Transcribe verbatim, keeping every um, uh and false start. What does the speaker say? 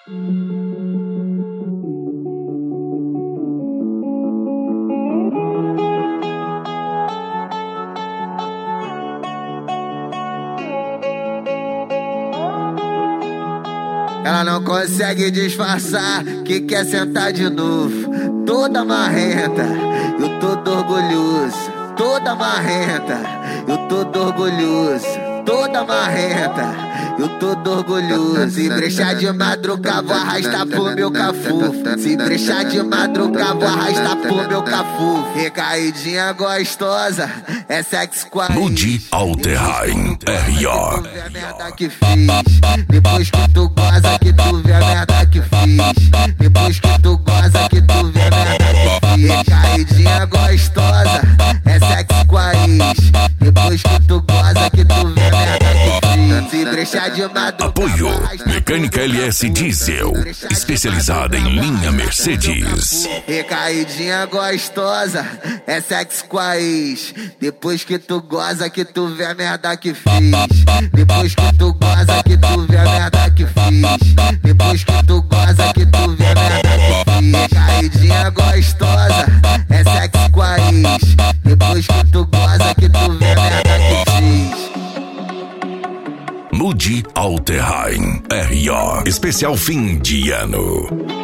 Ela não consegue disfarçar que quer sentar de novo. Toda marrenta, eu todo orgulhoso. Toda marrenta, eu todo orgulhoso. Toda marrenta, eu todo orgulhoso. Se brechar de madruga, vou arrastar pro meu cafu. Se brechar de madruga, vou arrastar pro meu cafu. Recaidinha gostosa, é sexo com a Moody Alterheim, R O. Depois que tu goza, que tu vê a merda que fiz. Depois que tu goza, que tu vê a merda que fiz. Recaidinha gostosa, é sexo com a ex. Depois que tu goza, que tu vê a merda que fiz. Se brechar de madruga. Apoio Mecânica L S Diesel, especializada em linha Mercedes. Recaidinha gostosa, é sexo com a ex. Depois que tu goza, que tu vê a merda que fiz. Depois que tu goza, que tu vê a merda que fiz. Depois que tu goza, que tu vê a merda que fiz. Recaidinha gostosa, é sexo com a ex. Depois que tu goza, que tu vê a merda que fiz. Moody Alterheim, R O. Especial fim de ano.